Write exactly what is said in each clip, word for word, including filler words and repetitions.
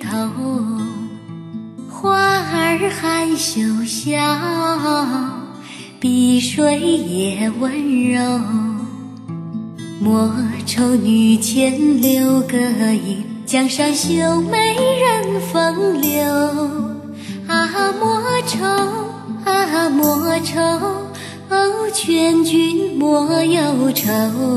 头，花儿含羞笑，碧水也温柔。莫愁女前留个影，江上秀美人风流。啊莫愁，啊莫愁，哦劝君莫忧愁。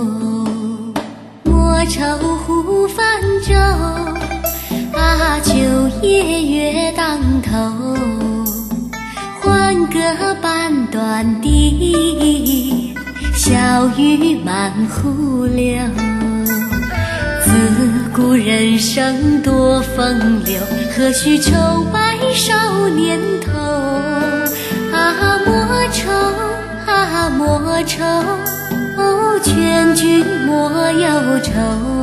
莫愁忽泛舟，啊秋夜月当头。欢歌半断笛，小雨满湖流。自古人生多风流，何须愁白少年头。啊莫愁，啊莫愁，哦劝君莫忧愁。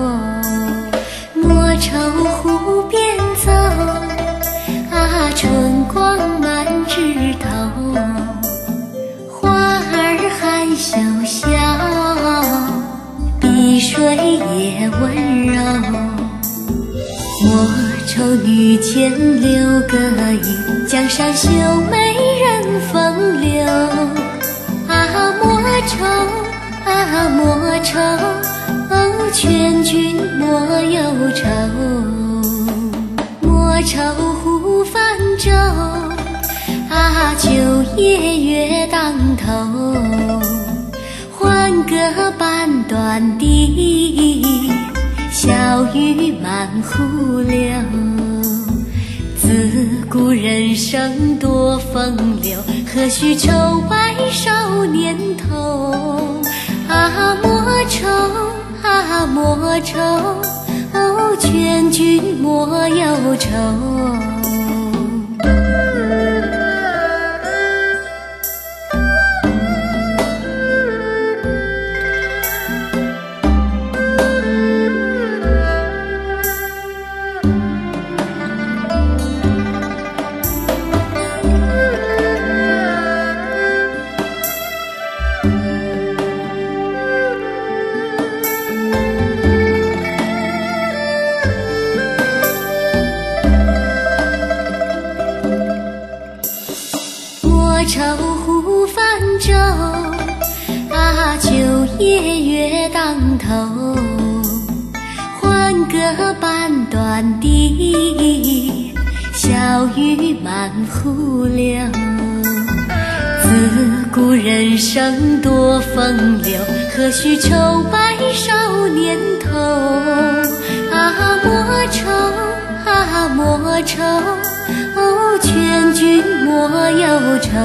莫愁湖边走，啊春光满枝头。花儿含羞笑，碧水也温柔。莫愁女前留个影，江上秀美人风流。啊莫愁，啊莫愁，哦劝君莫忧愁。莫愁忽泛舟，啊秋夜月当头。欢歌半断笛，小雨满湖流。自古人生多风流，何须愁白少年头。啊莫愁，啊莫愁，哦劝君莫忧愁。莫愁忽泛舟，啊秋夜月当头。欢歌半断笛，小雨满湖流。自古人生多风流，何须愁白少年头。啊莫愁，啊莫愁，哦劝君莫忧愁。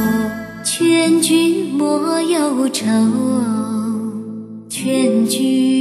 劝君莫忧愁，劝君